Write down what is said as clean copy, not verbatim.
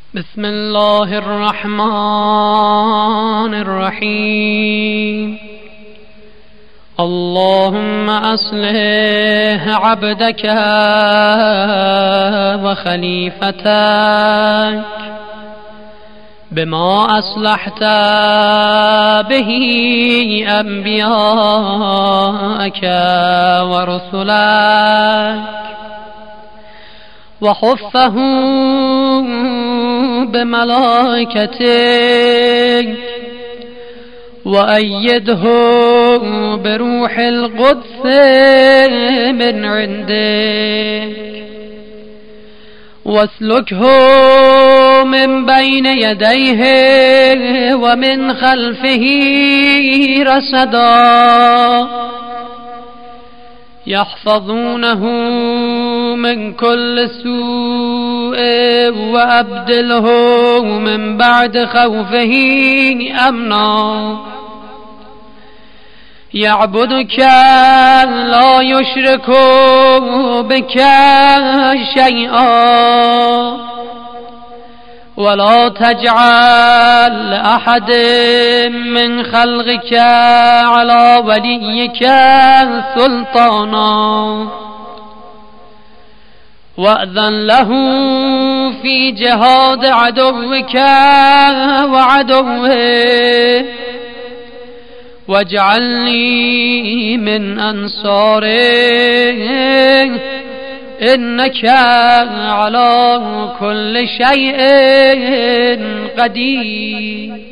بسم الله الرحمن الرحيم. اللهم أصلح عبدك وخليفتك بما أصلحت به أنبياءك ورسلك وحفه بملائكتك وأيده بروح القدس من عندك واسلكه من بين يديه ومن خلفه رصدا يحفظونه من كل سوء وأبدله من بعد خوفه أمنا يعبدك لا يشرك بك شيئا ولا تجعل أحد من خلقك على وليك سلطانا وأذن له في جهاد عدوك وعدوه واجعلني من أنصاره إنك على كل شيء قدير.